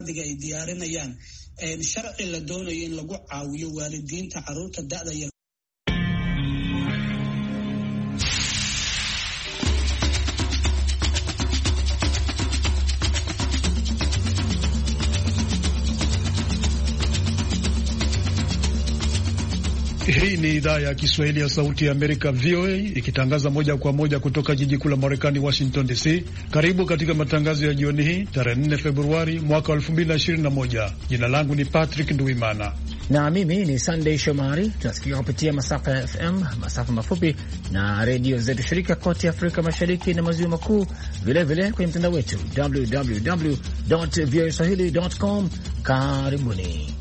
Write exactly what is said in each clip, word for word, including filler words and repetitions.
diga ay diyaarinayaan ee sharci la doonayo in lagu caawiyo waalidiinta carruurta da'da yar. Hii ni idhaa ya Kiswahili ya Sauti ya Amerika, V O A, ikitangaza moja kwa moja kutoka jiji kuu la Marekani, Washington D C. Karibu katika matangazo ya jioni hii tarehe nne Februari mwaka elfu mbili na ishirini na moja. Jina langu ni Patrick Nduimana na mimi ni Sunday Shomari. Tunasikia kupitia masafa ya F M, masafa mafupi na redio zetu shirika kote Afrika Mashariki na Maziwa Makuu, vilevile kwenye mtandao wetu w w w dot v o a swahili dot com. Karibuni.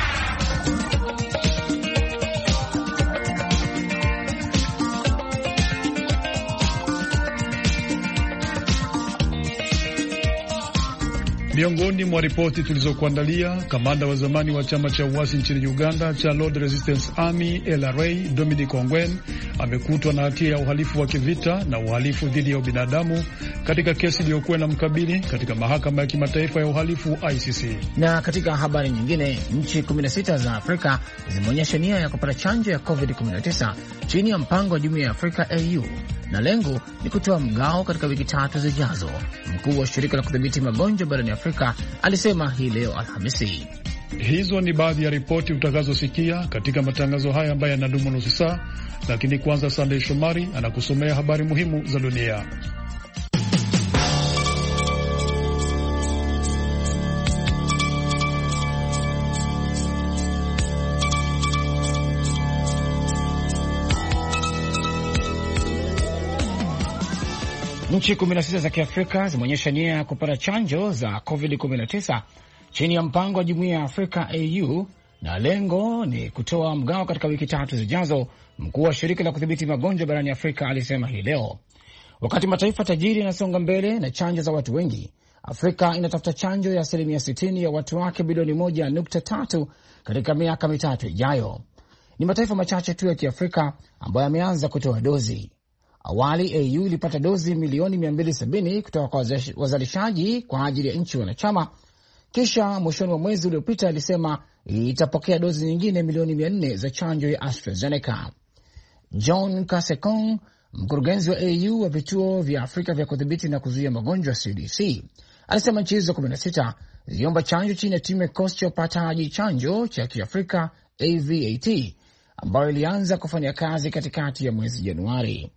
Miongoni mwa ripoti tulizokuandalia, kamanda wa zamani wa chama cha uasi nchini Uganda cha Lord Resistance Army L R A Dominic Ongwen amekutwa na hatia ya uhalifu wa kivita na uhalifu dhidi ya ubinadamu katika kesi iliyokuwa na mkabili katika mahakama ya kimataifa ya uhalifu I C C. Na katika habari nyingine, nchi kumi na sita za Afrika zimeonyesha nia ya kupata chanjo ya covid kumi na tisa chini ya mpango wa Jumuiya ya Afrika A U, na lengo ni kutoa mgao katika wiki tatu zijazo. Mkuu wa shirika la kudhibiti magonjwa barani Afrika alisema hii leo Alhamisi. Hizo ni baadhi ya ripoti utakazosikia katika matangazo haya ambayo yanadumu nusu saa, lakini kwanza Sunday Shomari anakusomea habari muhimu za dunia. Nchi kumi na sita za Kiafrika zimeonyesha nia ya kupata chanjo za covid kumi na tisa chini ya mpango wa Jumuiya ya Afrika A U, na lengo ni kutoa mgao katika wiki tatu zijazo. Mkuu wa shirika la kudhibiti magonjwa barani Afrika alisema hii leo. Wakati mataifa tajiri yanasonga mbele na chanjo za watu wengi, Afrika inatafuta chanjo ya asilimia sitini ya watu wake bilioni moja nukta tatu katika miaka mitatu ijayo. Ni mataifa machache tu ya Kiafrika ambayo yameanza kutoa dozi. Awali A U ilipata dozi milioni mia mbili sabini kutoka kwa wazalishaji kwa ajili ya nchi wanachama. Kisha mwishoni wa mwezi uliopita alisema itapokea dozi nyingine milioni mia nne za chanjo ya AstraZeneca. John Kasekong, mkurugenzi wa A U wa vituo vya Afrika vya kudhibiti na kuzuia magonjwa C D C, alisema nchi hizo kumi na sita ziliomba chanjo chini ya timu ya kikosi cha upataji chanjo cha Kiafrika A V A T ambayo ilianza kufanya kazi katikati ya mwezi Januari.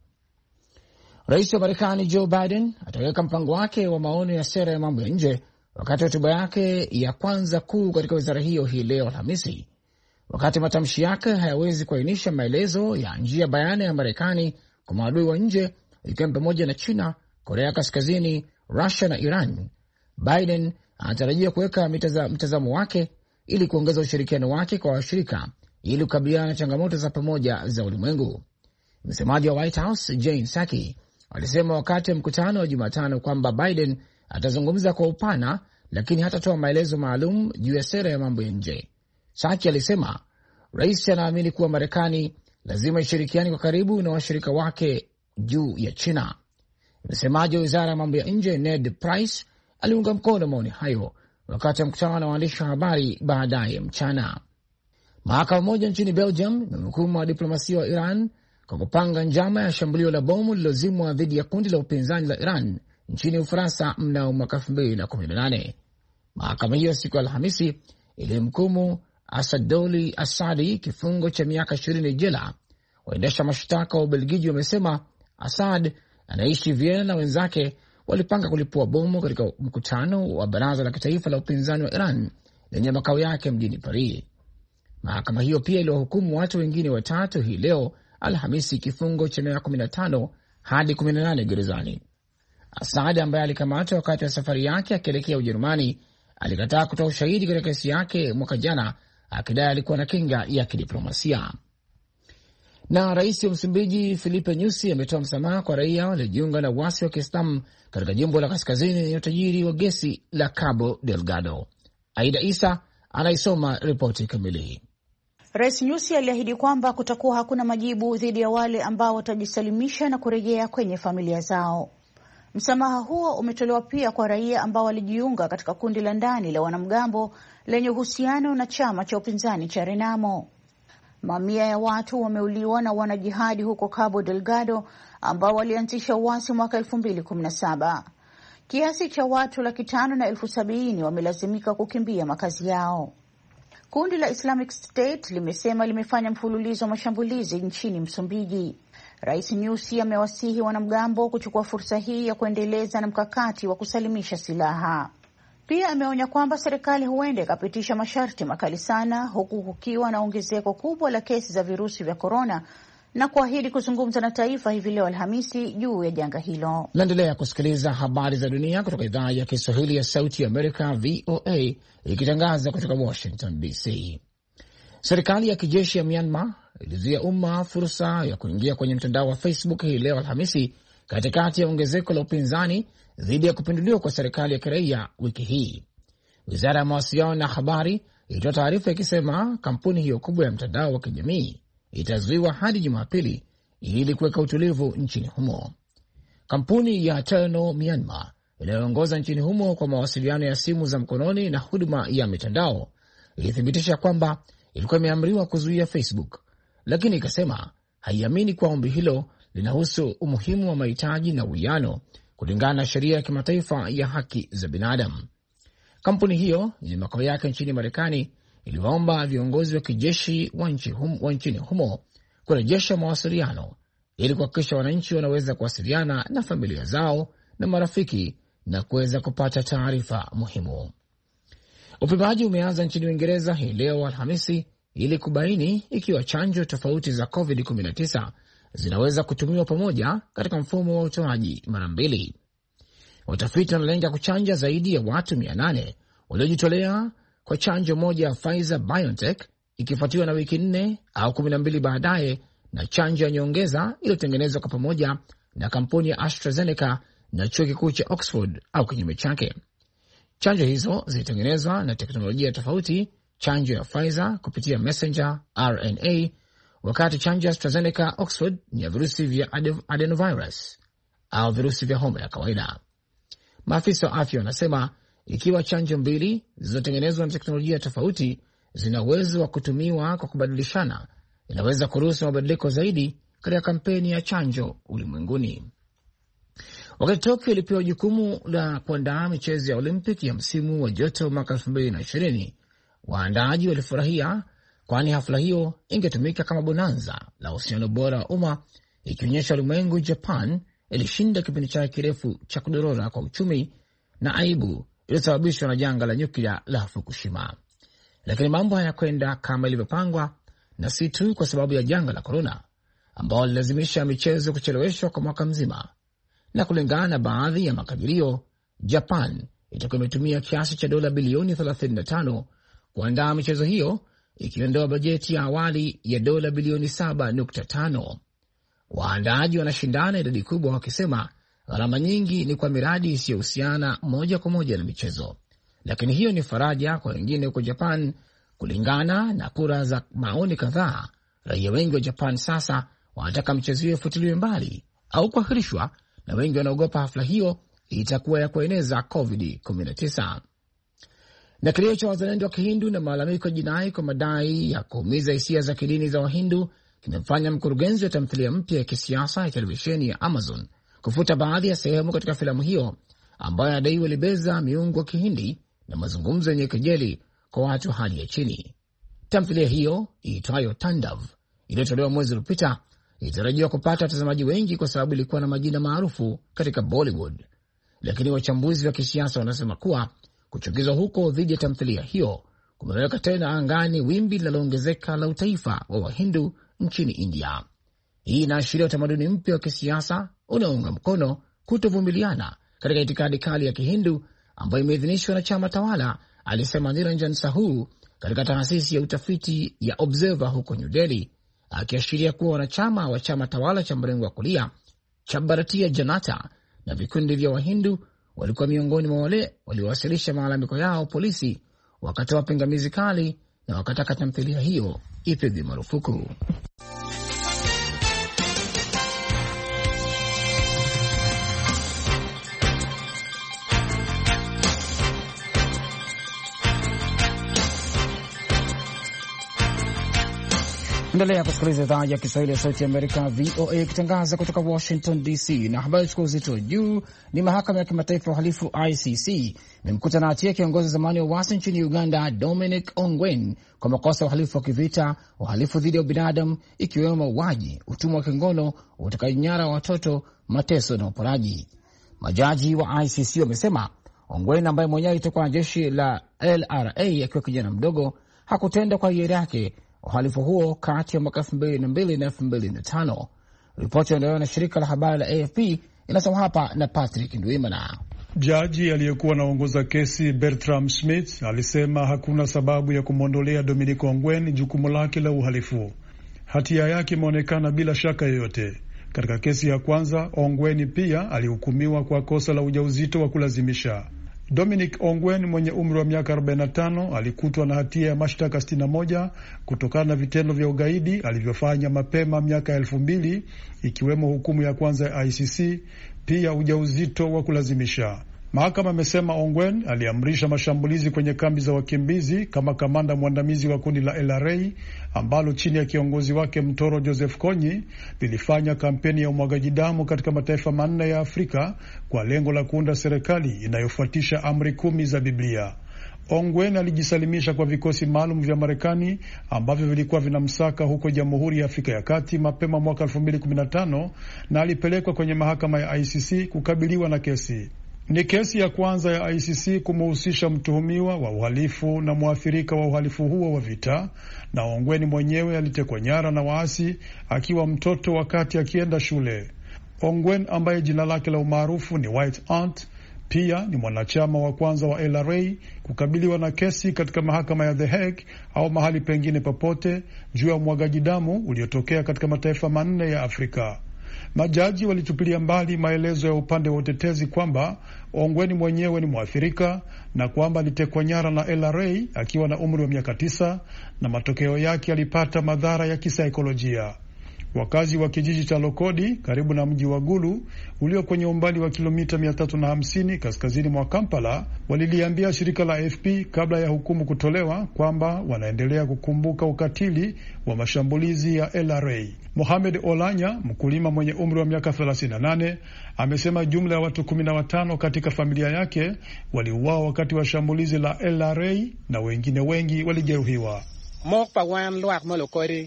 Rais wa Marekani Joe Biden ataweka mpango wake wa maono ya sera ya mambo ya nje wakati hotuba yake ya kwanza kuu katika wizara hiyo hii leo Alhamisi. Wakati matamshi yake hayawezi kuainisha maelezo ya njia bayana ya Marekani kwa maadui wa nje, ikiwa pamoja na China, Korea Kaskazini, Russia na Iran, Biden anatarajia kuweka mtazamo wake ili kuongeza ushirikiano wake kwa washirika ili kukabiliana na changamoto za pamoja za ulimwengu. Msemaji wa White House Jane Saki alisema wakati wa mkutano wa Jumatano kwamba Biden atazungumza kwa upana, lakini hatatoa maelezo maalum juu ya sera ya mambo ya nje. Saki alisema rais anaamini kuwa Marekani lazima ishirikiane kwa karibu na washirika wake juu ya China. Msemaji wa wizara ya mambo ya nje Ned Price aliunga mkono maoni hayo wakati wa mkutano na waandishi wa habari baadaye mchana. Mahakama moja nchini Belgium imemhukumu wa diplomasia wa Iran kwa kupanga njama ya shambulio la bomu lilozimwa dhidi ya kundi la upinzani la Iran nchini Ufaransa mnamo mwaka elfu mbili na kumi na nane. Mahakama hiyo siku ya Alhamisi ilimhukumu Asadoli Asadi kifungo cha miaka ishirini jela. Waendesha mashtaka wa Ubelgiji wamesema Asad anaishi Vienna na wenzake walipanga kulipua bomu katika mkutano wa baraza la kitaifa la upinzani wa Iran lenye makao yake mjini Paris. Mahakama hiyo pia iliwahukumu watu wengine watatu hii leo Alhamisi kifungo cha miaka kumi na tano hadi kumi na nane gerezani. Asad ambaye alikamatwa wakati wa safari yake akielekea Ujerumani alikataa kutoa ushahidi katika kesi yake mwaka jana, akidai alikuwa na kinga ya kidiplomasia. Na rais wa Msumbiji Filipe Nyusi ametoa msamaha kwa raia waliojiunga na uasi wa Kiislamu katika jimbo la kaskazini lenye utajiri wa gesi la Cabo Delgado. Aida Isa anaisoma ripoti kamili. Rais Nyusi aliahidi kwamba kutakuwa hakuna majibu dhidi ya wale ambao watajisalimisha na kurejea kwenye familia zao. Msamaha huo umetolewa pia kwa raia ambao walijiunga katika kundi la ndani la wanamgambo lenye uhusiano na chama cha upinzani cha Renamo. Mamia ya watu wameuliwa na wanajihadi huko Cabo Delgado ambao walianzisha uasi mwaka elfu mbili kumi na saba. Kiasi cha watu laki tano na elfu sabini wamelazimika kukimbia makazi yao. Kundi la Islamic State limesema limefanya mfululizo wa mashambulizi nchini Msumbiji. Rais Nyusi amewasihi wanamgambo kuchukua fursa hii ya kuendeleza na mkakati wa kusalimisha silaha. Pia ameonya kwamba serikali huenda ikapitisha masharti makali sana huku kukiwa na ongezeko kubwa la kesi za virusi vya korona, na kuahidi kuzungumza na taifa hivi leo Alhamisi juu ya janga hilo. Naendelea kusikiliza habari za dunia kutoka idhaa ya Kiswahili ya Sauti ya Amerika, V O A, ikitangaza kutoka Washington D C. Serikali ya kijeshi ya Myanmar ilizuia umma fursa ya kuingia kwenye mtandao wa Facebook hii leo Alhamisi, katikati ya ongezeko la upinzani dhidi ya kupinduliwa kwa serikali ya kiraia wiki hii. Wizara ya mawasiliano na habari ilitoa taarifa ikisema kampuni hiyo kubwa ya mtandao wa kijamii itazuiwa hadi Jumapili ili kuweka utulivu nchini humo. Kampuni ya Telno Myanmar inayoongoza nchini humo kwa mawasiliano ya simu za mkononi na huduma ya mitandao ilithibitisha kwamba ilikuwa imeamriwa kuzuia Facebook, lakini ikasema haiamini kwa ombi hilo linahusu umuhimu wa mahitaji na uwiano kulingana na sheria ya kimataifa ya haki za binadamu. Kampuni hiyo yenye makao yake nchini Marekani iliwaomba viongozi wa kijeshi wa nchi hum, wa nchini humo kurejesha mawasiliano ili kuhakikisha wananchi wanaweza kuwasiliana na familia zao na marafiki na kuweza kupata taarifa muhimu. Upimaji umeanza nchini Uingereza hii leo Alhamisi ili kubaini ikiwa chanjo tofauti za covid kumi na tisa zinaweza kutumiwa pamoja katika mfumo wa utoaji mara mbili. Watafiti wanalenga kuchanja zaidi ya watu mia nane waliojitolea kwa chanjo moja ya Pfizer BioNTech, ikifuatiwa na wiki nne au kumi na mbili baadaye na chanjo ya nyongeza iliyotengenezwa kwa pamoja na kampuni ya AstraZeneca na chuo kikuu cha Oxford au kinyume chake. Chanjo hizo zilitengenezwa na teknolojia tofauti, chanjo ya Pfizer kupitia messenger R N A, wakati chanjo ya AstraZeneca Oxford ni ya virusi vya adenovirus au virusi vya homa ya kawaida. Maafisa wa afya wanasema ikiwa chanjo mbili zilizotengenezwa na teknolojia tofauti zina uwezo wa kutumiwa kwa kubadilishana, inaweza kuruhusu mabadiliko zaidi katika kampeni ya chanjo ulimwenguni. Wakati Tokyo ilipewa jukumu la kuandaa michezo ya Olimpiki ya msimu wa joto mwaka elfu mbili na ishirini, waandaaji walifurahia, kwani hafla hiyo ingetumika kama bonanza la uhusiano bora wa umma, ikionyesha ulimwengu Japan ilishinda kipindi chake kirefu cha kudorora kwa uchumi na aibu iliyosababishwa na janga la nyuklia la Fukushima. Lakini mambo hayakwenda kama ilivyopangwa, na si tu kwa sababu ya janga la korona ambao lilazimisha michezo kucheleweshwa kwa mwaka mzima. Na kulingana na baadhi ya makadirio, Japan itakuwa imetumia kiasi cha dola bilioni thelathini na tano kuandaa michezo hiyo, ikiondoa bajeti ya awali ya dola bilioni saba nukta tano. Waandaaji wanashindana idadi kubwa, wakisema gharama nyingi ni kwa miradi isiyohusiana moja kwa moja na michezo, lakini hiyo ni faraja kwa wengine huko Japan. Kulingana na kura za maoni kadhaa, raia wengi wa Japan sasa wanataka michezo hiyo ifutiliwe mbali au kuahirishwa, na wengi wanaogopa hafla hiyo itakuwa ya kueneza covid kumi na tisa. Na kilio cha wazalendo wa Kihindu na malalamiko jinai kwa madai ya kuumiza hisia za kidini za Wahindu kimefanya mkurugenzi wa tamthilia mpya ya kisiasa ya televisheni ya Amazon kufuta baadhi ya sehemu katika filamu hiyo ambayo anadaiwa libeza miungu wa Kihindi na mazungumzo yenye kejeli kwa watu hali ya chini. Tamthilia hiyo iitwayo Tandav iliyotolewa mwezi uliopita ilitarajiwa kupata watazamaji wengi kwa sababu ilikuwa na majina maarufu katika Bollywood, lakini wachambuzi wa kisiasa wanasema kuwa kuchukizwa huko dhidi ya tamthilia hiyo kumeweka tena angani wimbi linaloongezeka la utaifa wa Wahindu nchini India. Hii inaashiria utamaduni mpya wa kisiasa unaounga mkono kutovumiliana katika itikadi kali ya Kihindu ambayo imeidhinishwa na chama tawala, alisema Niranjan Sahu katika taasisi ya utafiti ya Observer huko New Delhi, akiashiria kuwa wanachama wa chama tawala cha mrengo wa kulia cha Bharatiya Janata na vikundi vya Wahindu walikuwa miongoni mwa wale waliowasilisha malalamiko yao polisi, wakatoa pingamizi kali na wakataka tamthilia hiyo ipigwe marufuku. Endelea kusikiliza idhaa ya Kiswahili ya Sauti ya Amerika, V O A, ikitangaza kutoka Washington D C. Na habari chukua uzito wa juu ni mahakama ya kimataifa ya uhalifu I C C imemkuta na hatia kiongozi zamani wa uasi nchini Uganda Dominic Ongwen kwa makosa ya uhalifu wa kivita, uhalifu dhidi ya ubinadamu, ikiwemo mauaji, utumwa wa kingono, utekaji nyara wa watoto, mateso na uporaji. Majaji wa I C C wamesema Ongwen, ambaye mwenyewe alitekwa na jeshi la L R A akiwa kijana mdogo, hakutenda kwa hiari yake uhalifu huo kati ya mwaka elfu mbili na mbili na elfu mbili na tano. Ripoti inayotolewa na shirika la habari la A F P inasoma hapa na Patrick Ndwimana. Jaji aliyekuwa anaongoza kesi Bertram Smith alisema hakuna sababu ya kumwondolea Dominic Ongwen jukumu lake la uhalifu. Hatia yake imeonekana bila shaka yoyote. Katika kesi ya kwanza, Ongwen pia alihukumiwa kwa kosa la ujauzito wa kulazimisha. Dominic Ongwen mwenye umri wa miaka arobaini na tano alikutwa na hatia ya mashtaka sitini na moja kutokana na vitendo vya ugaidi alivyofanya mapema miaka ya elfu mbili, ikiwemo hukumu ya kwanza ya I C C, pia ujauzito wa kulazimisha. Mahakama amesema Ongwen aliamrisha mashambulizi kwenye kambi za wakimbizi kama kamanda mwandamizi wa kundi la L R A ambalo chini ya kiongozi wake Mtoro Joseph Kony lilifanya kampeni ya umwagaji damu katika mataifa manne ya Afrika kwa lengo la kuunda serikali inayofuatisha amri kumi za Biblia. Ongwen alijisalimisha kwa vikosi maalum vya Marekani ambavyo vilikuwa vinamsaka huko Jamhuri ya Afrika ya Kati mapema mwaka elfu mbili kumi na tano na alipelekwa kwenye mahakama ya I C C kukabiliwa na kesi. Ni kesi ya kwanza ya I C C kumuhusisha mtuhumiwa wa uhalifu na mwathirika wa uhalifu huo wa vita, na Ongwen mwenyewe alitekwa nyara na waasi akiwa mtoto wakati akienda shule. Ongwen, ambaye jina lake la umaarufu ni White Ant, pia ni mwanachama wa kwanza wa L R A kukabiliwa na kesi katika mahakama ya The Hague au mahali pengine popote juu ya umwagaji damu uliotokea katika mataifa manne ya Afrika. Majaji walitupilia mbali maelezo ya upande wa utetezi kwamba Ongwen mwenyewe ni mwathirika na kwamba alitekwa nyara na L R A akiwa na umri wa miaka tisa na matokeo yake alipata madhara ya kisaikolojia. Wakazi wa kijiji cha Lokodi karibu na mji wa Gulu ulio kwenye umbali wa kilomita mia tatu na hamsini kaskazini mwa Kampala waliliambia shirika la A F P kabla ya hukumu kutolewa kwamba wanaendelea kukumbuka ukatili wa mashambulizi ya L R A. Mohamed Olanya, mkulima mwenye umri wa miaka thelathini na nane, amesema jumla ya watu kumi na watano katika familia yake waliuawa wakati wa shambulizi la L R A na wengine wengi walijeruhiwa. Mokpa wan luak molokori.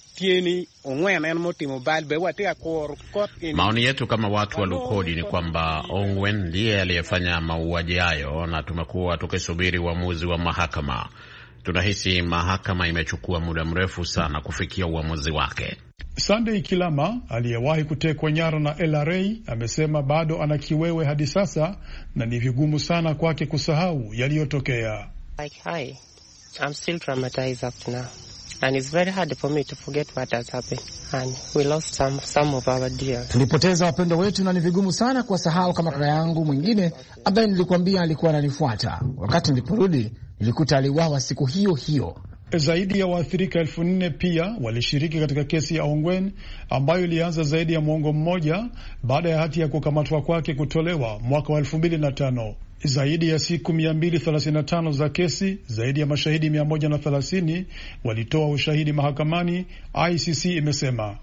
Maoni yetu kama watu wa Lukodi ni kwamba Ongwen ndiye aliyefanya mauaji hayo na tumekuwa tukisubiri uamuzi wa mahakama. Tunahisi mahakama imechukua muda mrefu sana kufikia uamuzi wake. Sunday Kilama, aliyewahi kutekwa nyara na L R A, amesema bado ana kiwewe hadi sasa na ni vigumu sana kwake kusahau yaliyotokea. Like, hi. I'm still traumatized up to now. And it's very hard for me to forget what has happened. And we lost some, some of our dear. Tulipoteza wapendwa wetu na ni vigumu sana kuwasahau, kama kaka yangu mwingine ambaye nilikwambia alikuwa ananifuata. Wakati niliporudi nilikuta aliuawa siku hiyo hiyo. Zaidi ya waathirika elfu nne pia walishiriki katika kesi ya Ongwen ambayo ilianza zaidi ya mwongo mmoja baada ya hati ya kukamatwa kwake kutolewa mwaka wa elfu mbili na tano. Zaidi ya siku mia mbili thelathini na tano za kesi, zaidi ya mashahidi mia moja na thelathini walitoa ushahidi mahakamani, I C C imesema.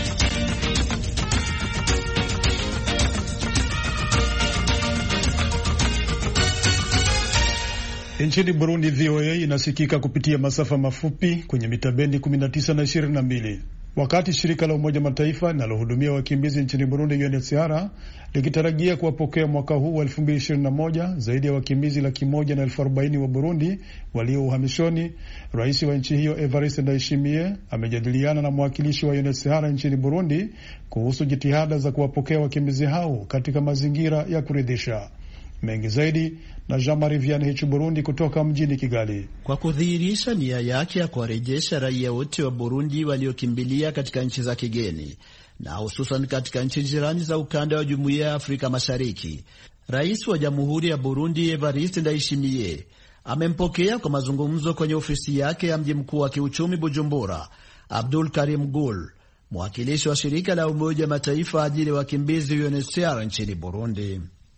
Nchini Burundi, V O A inasikika kupitia masafa mafupi kwenye mitabendi kumi na tisa na ishirini na mbili. Wakati shirika la Umoja Mataifa linalohudumia wakimbizi nchini Burundi U N H C R likitarajia kuwapokea mwaka huu wa elfu mbili ishirini na moja zaidi ya wakimbizi laki moja na elfu arobaini wa Burundi walio uhamishoni, rais wa nchi hiyo Evariste Ndayishimiye amejadiliana na mwakilishi wa U N H C R nchini Burundi kuhusu jitihada za kuwapokea wakimbizi hao katika mazingira ya kuridhisha. Mengi zaidi na Jean-Marie Vianney Hichu Burundi kutoka mjini Kigali. Kwa kudhihirisha nia yake ya kuwarejesha raia wote wa Burundi waliokimbilia katika nchi za kigeni na hususan katika nchi jirani za ukanda wa Jumuiya ya Afrika Mashariki, Rais wa Jamhuri ya Burundi Evariste Ndayishimiye amempokea kwa mazungumzo kwenye ofisi yake ya mji mkuu wa kiuchumi Bujumbura Abdul Karim Gul, mwakilishi wa shirika la Umoja Mataifa ajili ya wakimbizi U N H C R nchini Burundi.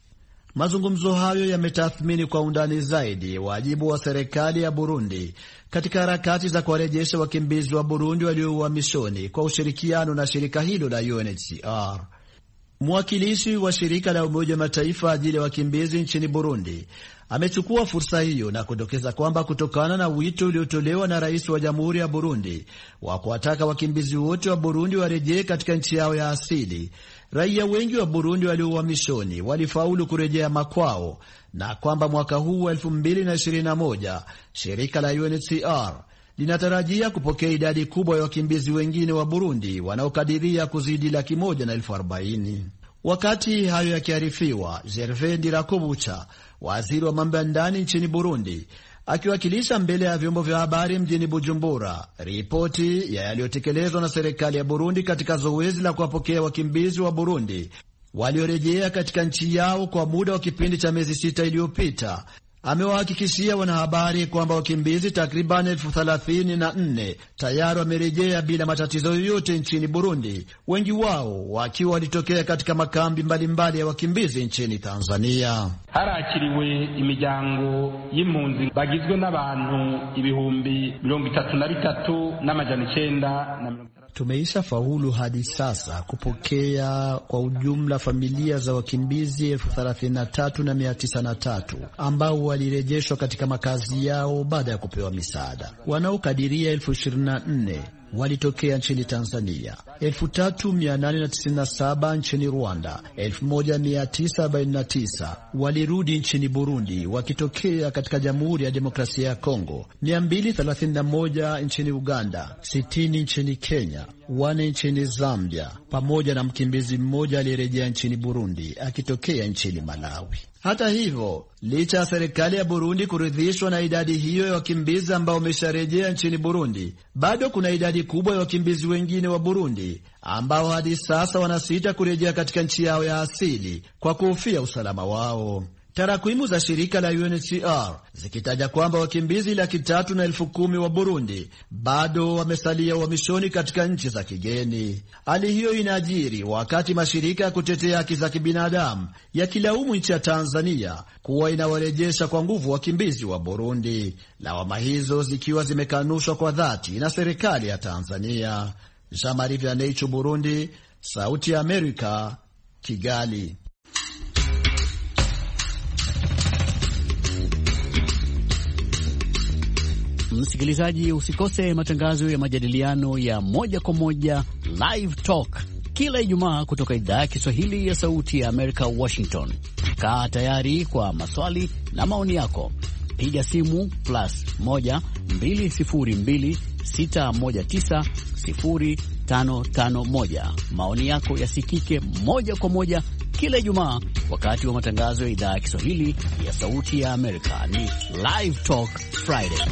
Mazungumzo hayo yametathmini kwa undani zaidi wajibu wa serikali ya Burundi katika harakati za kuwarejesha wakimbizi wa Burundi walio uhamishoni kwa ushirikiano na shirika hilo la U N H C R. Mwakilishi wa shirika la Umoja wa Mataifa ajili ya wakimbizi nchini Burundi amechukua fursa hiyo na kudokeza kwamba kutokana na wito uliotolewa na rais wa Jamhuri ya Burundi wa kuwataka wakimbizi wote wa Burundi warejee katika nchi yao ya asili, raia wengi wa Burundi walio uhamishoni walifaulu kurejea makwao, na kwamba mwaka huu wa elfu mbili na ishirini na moja shirika la U N H C R linatarajia kupokea idadi kubwa ya wakimbizi wengine wa Burundi wanaokadiria kuzidi laki moja na elfu arobaini. Wakati hayo yakiarifiwa, Gervais Ndirakobucha, waziri wa mambo ya ndani nchini Burundi, akiwakilisha mbele ya vyombo vya habari mjini Bujumbura ripoti ya yaliyotekelezwa na serikali ya Burundi katika zoezi la kuwapokea wakimbizi wa Burundi waliorejea katika nchi yao kwa muda wa kipindi cha miezi sita iliyopita, amewahakikishia wanahabari kwamba wakimbizi takriban elfu thelathini na nne tayari wamerejea bila matatizo yoyote nchini Burundi, wengi wao wakiwa walitokea katika makambi mbalimbali mbali ya wakimbizi nchini Tanzania. Harakiriwe imiryango y'impunzi bagizwe n'abantu ibihumbi mirongo itatu na bitatu n'amajana icenda na mirongo. Tumeisha faulu hadi sasa kupokea kwa ujumla familia za wakimbizi elfu thelathini na tatu na mia tisa na tatu ambao walirejeshwa katika makazi yao baada ya kupewa misaada. Wanaokadiria elfu ishirini na nne walitokea nchini Tanzania, elfu tatu mia nane na tisini na saba nchini Rwanda, elfu moja mia tisa arobaini na tisa walirudi nchini Burundi wakitokea katika Jamhuri ya Demokrasia ya Kongo, mia mbili thelathini na moja nchini Uganda, sitini nchini Kenya, wane nchini Zambia, pamoja na mkimbizi mmoja aliyerejea nchini Burundi akitokea nchini Malawi. Hata hivyo, licha ya serikali ya Burundi kuridhishwa na idadi hiyo ya wakimbizi ambao wamesharejea nchini Burundi, bado kuna idadi kubwa ya wakimbizi wengine wa Burundi ambao hadi sasa wanasita kurejea katika nchi yao ya asili kwa kuhofia usalama wao. Tarakwimu za shirika la U N H C R zikitaja kwamba wakimbizi laki tatu na elfu kumi wa Burundi bado wamesalia uhamishoni katika nchi za kigeni. Hali hiyo inajiri wakati mashirika ya kutetea haki za kibinadamu yakilaumu nchi ya Tanzania kuwa inawarejesha kwa nguvu wakimbizi wa Burundi, lawama hizo zikiwa zimekanushwa kwa dhati na serikali ya Tanzania. Jean-Marie Vianney, Burundi, Sauti ya Amerika, Kigali. Msikilizaji, usikose matangazo ya majadiliano ya moja kwa moja Live Talk kila Ijumaa kutoka idhaa ya Kiswahili ya Sauti ya Amerika, Washington. Kaa tayari kwa maswali na maoni yako. Piga simu plus moja mbili sifuri mbili sita moja tisa sifuri tano tano moja. Maoni yako yasikike moja kwa moja kila Ijumaa wakati wa matangazo ya idhaa ya Kiswahili ya Sauti ya Amerika. Ni Live Talk Friday.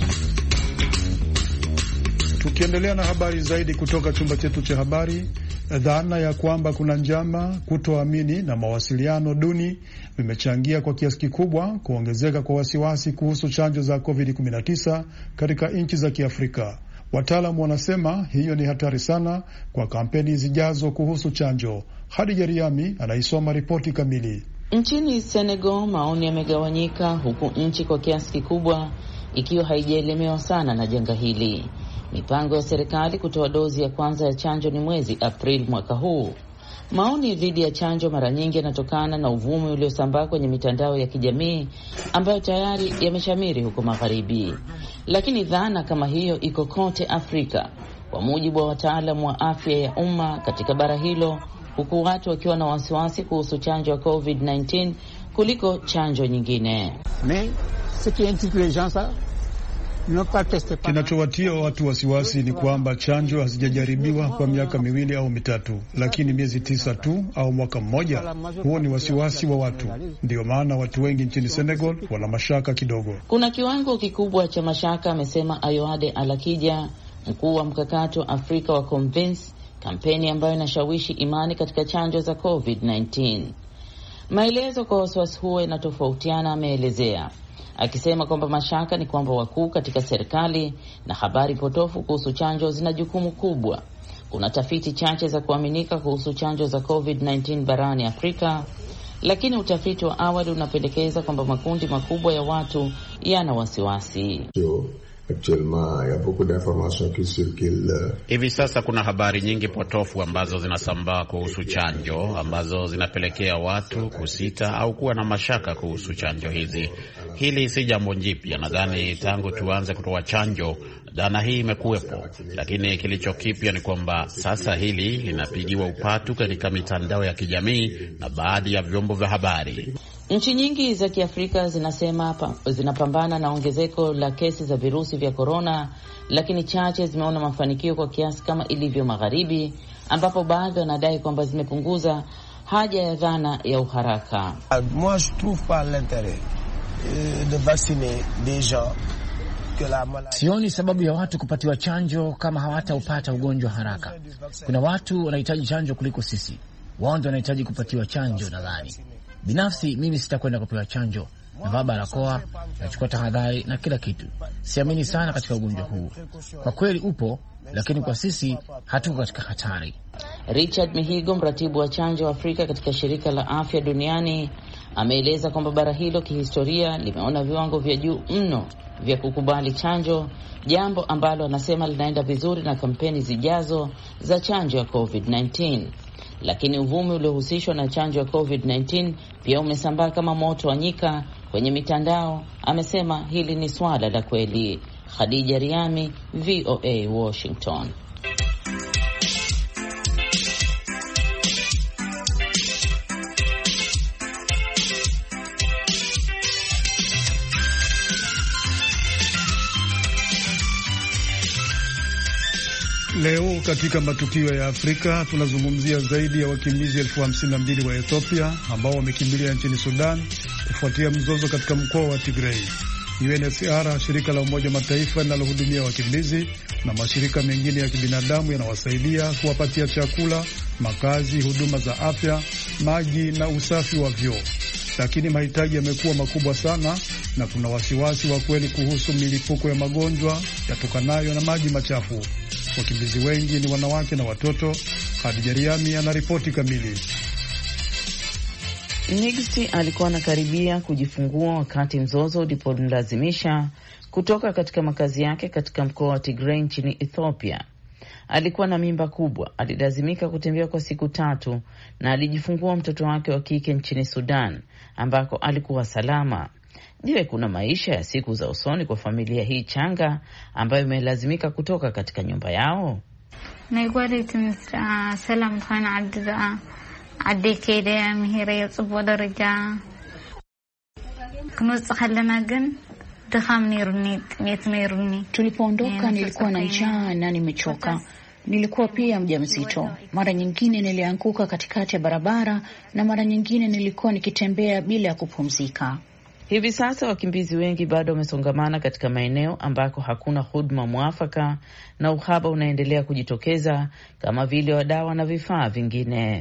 Tukiendelea na habari zaidi kutoka chumba chetu cha habari, dhana ya kwamba kuna njama, kutoamini na mawasiliano duni vimechangia kwa kiasi kikubwa kuongezeka kwa wasiwasi kuhusu chanjo za covid kumi na tisa katika nchi za Kiafrika. Wataalamu wanasema hiyo ni hatari sana kwa kampeni zijazo kuhusu chanjo. Hadija Riami anaisoma ripoti kamili. Nchini Senegal maoni yamegawanyika, huku nchi kwa kiasi kikubwa ikiwa haijaelemewa sana na janga hili. Mipango ya serikali kutoa dozi ya kwanza ya chanjo ni mwezi Aprili mwaka huu. Maoni dhidi ya chanjo mara nyingi yanatokana na uvumi uliosambaa kwenye mitandao ya kijamii ambayo tayari yameshamiri huko magharibi. Lakini dhana kama hiyo iko kote Afrika, kwa mujibu wa wataalamu wa afya ya umma katika bara hilo, huku watu wakiwa na wasiwasi kuhusu chanjo ya covid kumi na tisa kuliko chanjo nyingine. Kinachowatia watu wasiwasi ni kwamba chanjo hazijajaribiwa kwa miaka miwili au mitatu, lakini miezi tisa tu au mwaka mmoja. Huo ni wasiwasi wa watu. Ndio maana watu wengi nchini Senegal wana mashaka kidogo. Kuna kiwango kikubwa cha mashaka, amesema Ayoade Alakija, mkuu wa mkakati wa Afrika wa Convince, kampeni ambayo inashawishi imani katika chanjo za covid kumi na tisa. Maelezo kwa wasiwasi huo yanatofautiana, ameelezea akisema kwamba mashaka ni kwamba wakuu katika serikali na habari potofu kuhusu chanjo zina jukumu kubwa. Kuna tafiti chache za kuaminika kuhusu chanjo za covid kumi na tisa barani Afrika. lakini utafiti wa awali unapendekeza kwamba makundi makubwa ya watu yana wasiwasi. Hivi sasa kuna habari nyingi potofu ambazo zinasambaa kuhusu chanjo ambazo zinapelekea watu kusita au kuwa na mashaka kuhusu chanjo hizi. Hili si jambo jipya, nadhani tangu tuanze kutoa chanjo dhana hii imekuwepo, lakini kilicho kipya ni kwamba sasa hili linapigiwa upatu katika mitandao ya kijamii na baadhi ya vyombo vya habari. Nchi nyingi za Kiafrika zinasema zinapambana na ongezeko la kesi za virusi vya korona, lakini chache zimeona mafanikio kwa kiasi kama ilivyo magharibi, ambapo baadhi wanadai kwamba zimepunguza haja ya dhana ya uharaka. Moi je trouve pas l'intérêt de vacciner des gens. Sioni sababu ya watu kupatiwa chanjo kama hawataupata ugonjwa haraka. Kuna watu wanahitaji chanjo kuliko sisi. Wao ndio wanahitaji kupatiwa chanjo nadhani. Binafsi mimi sitakwenda kupewa chanjo. Navaa barakoa, nachukua tahadhari na kila kitu. Siamini sana katika ugonjwa huu. Kwa kweli upo, lakini kwa sisi hatuko katika hatari. Richard Mihigo, mratibu wa chanjo wa Afrika katika shirika la afya duniani, ameeleza kwamba bara hilo kihistoria limeona viwango vya juu mno vya kukubali chanjo, jambo ambalo anasema linaenda vizuri na kampeni zijazo za chanjo ya COVID kumi na tisa. Lakini uvumi uliohusishwa na chanjo ya COVID kumi na tisa pia umesambaa kama moto wa nyika kwenye mitandao. Amesema hili ni swala la kweli. Khadija Riami, V O A, Washington. Leo katika matukio ya Afrika tunazungumzia zaidi ya wakimbizi elfu hamsini na mbili wa Ethiopia ambao wamekimbilia nchini Sudan kufuatia mzozo katika mkoa wa Tigray. U N H C R, shirika la Umoja Mataifa linalohudumia wakimbizi, na mashirika mengine ya kibinadamu yanawasaidia kuwapatia chakula, makazi, huduma za afya, maji na usafi wa vyoo. Lakini mahitaji yamekuwa makubwa sana na kuna wasiwasi wa kweli kuhusu milipuko ya magonjwa yatokanayo na maji machafu. Wakimbizi wengi ni wanawake na watoto. Khadija Riami anaripoti kamili. Nigsti alikuwa anakaribia kujifungua wakati mzozo ulipolazimisha kutoka katika makazi yake katika mkoa wa Tigray nchini Ethiopia. Alikuwa na mimba kubwa, alilazimika kutembea kwa siku tatu na alijifungua mtoto wake wa kike nchini Sudan ambako alikuwa salama. Je, kuna maisha ya siku za usoni kwa familia hii changa ambayo imelazimika kutoka katika nyumba yao? Tulipoondoka nilikuwa na njaa na nimechoka. Nilikuwa pia mjamzito. Mara nyingine nilianguka katikati ya barabara na mara nyingine nilikuwa nikitembea bila ya kupumzika. Hivi sasa wakimbizi wengi bado wamesongamana katika maeneo ambako hakuna huduma mwafaka na uhaba unaendelea kujitokeza kama vile wa dawa na vifaa vingine.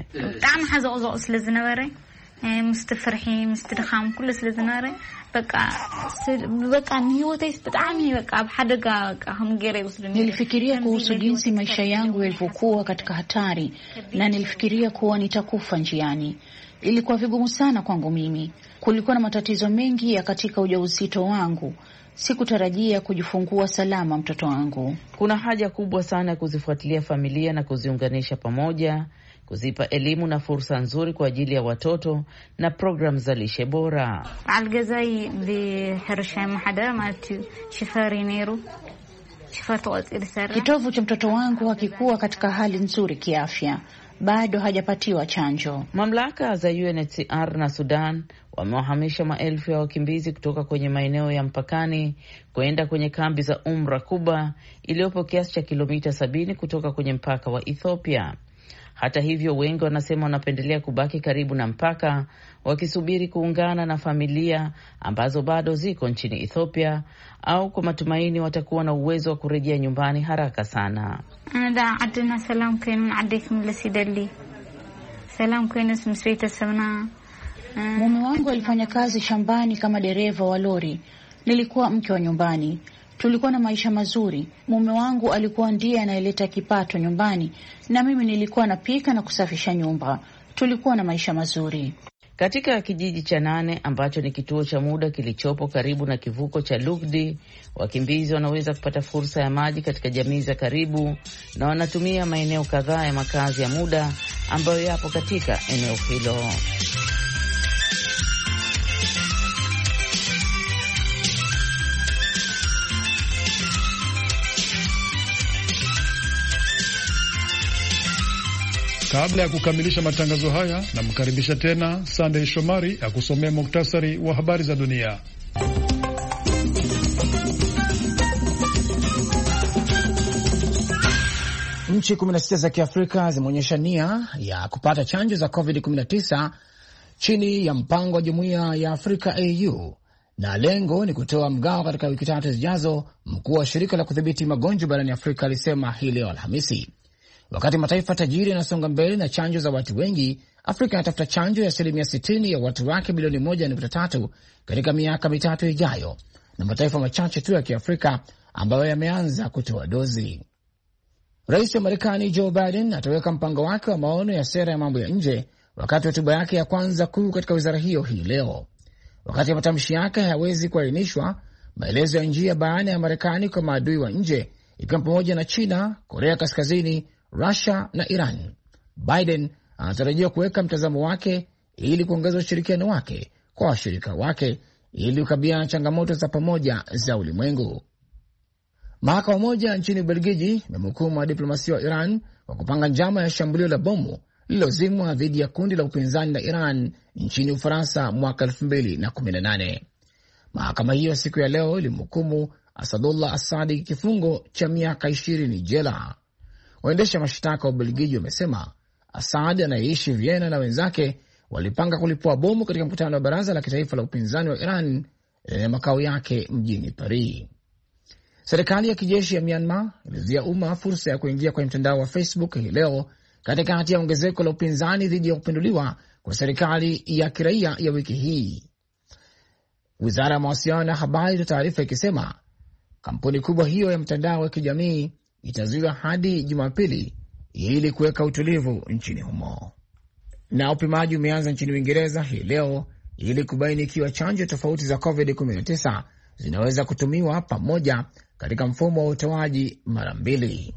Nilifikiria kuhusu jinsi maisha yangu yalivyokuwa katika hatari na nilifikiria kuwa nitakufa njiani. Ilikuwa vigumu sana kwangu mimi. Kulikuwa na matatizo mengi ya katika ujauzito wangu. Sikutarajia kujifungua salama mtoto wangu. Kuna haja kubwa sana ya kuzifuatilia familia na kuziunganisha pamoja, kuzipa elimu na fursa nzuri kwa ajili ya watoto na programu za lishe bora. Kitovu cha mtoto wangu hakikuwa katika hali nzuri kiafya. Bado hajapatiwa chanjo. Mamlaka za U N H C R na Sudan wamewahamisha maelfu ya wakimbizi kutoka kwenye maeneo ya mpakani kwenda kwenye kambi za Umra Kuba iliyopo kiasi cha kilomita sabini kutoka kwenye mpaka wa Ethiopia. Hata hivyo, wengi wanasema wanapendelea kubaki karibu na mpaka wakisubiri kuungana na familia ambazo bado ziko nchini Ethiopia au kwa matumaini watakuwa na uwezo wa kurejea nyumbani haraka sana. Mume wangu alifanya kazi shambani kama dereva wa lori. Nilikuwa mke wa nyumbani. Tulikuwa na maisha mazuri. Mume wangu alikuwa ndiye anayeleta kipato nyumbani na mimi nilikuwa napika na kusafisha nyumba. Tulikuwa na maisha mazuri. Katika kijiji cha Nane ambacho ni kituo cha muda kilichopo karibu na kivuko cha Lugdi, wakimbizi wanaweza kupata fursa ya maji katika jamii za karibu na wanatumia maeneo kadhaa ya makazi ya muda ambayo yapo katika eneo hilo. Kabla ya kukamilisha matangazo haya, namkaribisha tena Sunday Shomari akusomea muktasari wa habari za dunia. Nchi kumi na sita za Kiafrika zimeonyesha nia ya kupata chanjo za covid kumi na tisa chini ya mpango wa Jumuiya ya Afrika A U, na lengo ni kutoa mgao katika wiki tatu zijazo, mkuu wa shirika la kudhibiti magonjwa barani Afrika alisema hii leo Alhamisi. Wakati mataifa tajiri yanasonga mbele na chanjo za watu wengi, Afrika inatafuta chanjo ya asilimia sitini ya watu wake bilioni moja nukta tatu katika miaka mitatu ijayo, na mataifa machache tu ya Kiafrika ambayo yameanza kutoa dozi. Rais wa Marekani Joe Biden ataweka mpango wake wa maono ya sera ya mambo ya nje wakati wa hotuba yake ya kwanza kuu katika wizara hiyo hii leo. Wakati matamshi yake hayawezi kuainishwa, maelezo ya njia baada ya Marekani kwa maadui wa nje, ikiwa pamoja na China, Korea Kaskazini, Russia na Iran. Biden anatarajiwa kuweka mtazamo wake ili kuongeza ushirikiano wake kwa washirika wake ili kukabiliana na changamoto za pamoja za ulimwengu. Mahakama moja nchini Ubelgiji imemhukumu diplomasia wa Iran kwa kupanga njama ya shambulio la bomu lililozimwa dhidi ya kundi la upinzani la Iran nchini Ufaransa mwaka elfu mbili na kumi na nane. Mahakama hiyo siku ya leo ilimhukumu Asadullah Asadi kifungo cha miaka ishirini jela. Waendesha mashtaka wa Ubelgiji wamesema Assad anayeishi Vienna na wenzake walipanga kulipua bomu katika mkutano wa baraza la kitaifa la upinzani wa Iran lenye makao yake mjini Paris. Serikali ya kijeshi ya Myanmar ilizuia umma fursa ya kuingia kwenye mtandao wa Facebook hii leo katikati ya ongezeko la upinzani dhidi ya kupinduliwa kwa serikali ya kiraia ya wiki hii. Wizara ya mawasiliano na habari ina taarifa ikisema kampuni kubwa hiyo ya mtandao wa kijamii itazuiwa hadi Jumapili ili kuweka utulivu nchini humo. Na upimaji umeanza nchini Uingereza hii leo ili kubaini ikiwa chanjo tofauti za covid kumi na tisa zinaweza kutumiwa pamoja katika mfumo wa utoaji mara mbili.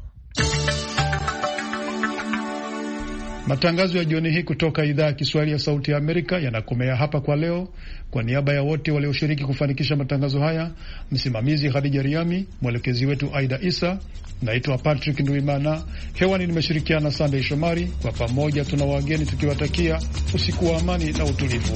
Matangazo ya jioni hii kutoka idhaa ya Kiswahili ya Sauti ya Amerika yanakomea hapa kwa leo. Kwa niaba ya wote walioshiriki kufanikisha matangazo haya, msimamizi Khadija Riami, mwelekezi wetu Aida Isa, naitwa Patrick Nduimana. Hewani nimeshirikiana Sunday Shomari. Kwa pamoja tuna wageni tukiwatakia usiku wa amani na utulivu.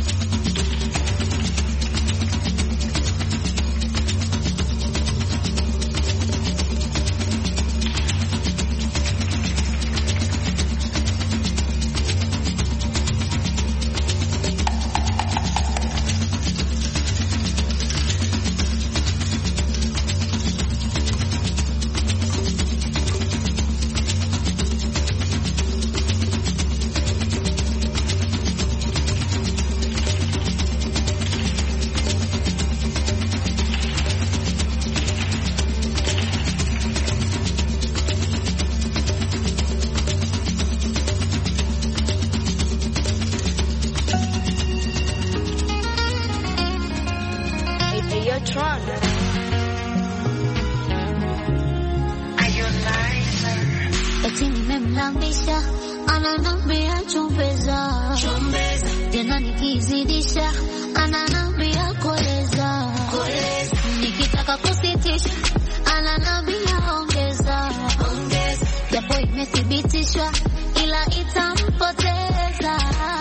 Eti nimemlambisha ananambia chumbeza, tena nikizidisha ananambia koleza, nikitaka kusitisha ananambia ongeza, japo imethibitishwa ila itampoteza.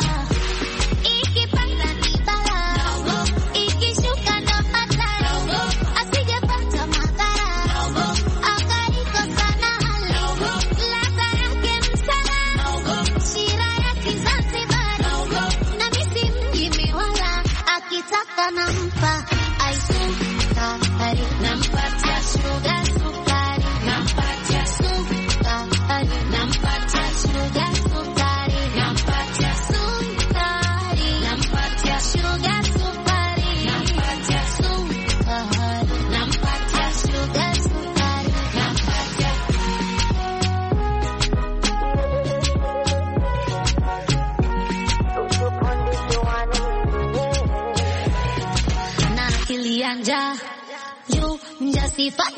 Nampa aisukari, nampatia sugar sukari, nampatia sukari, nampatia sugar mjanja juu mjasifanya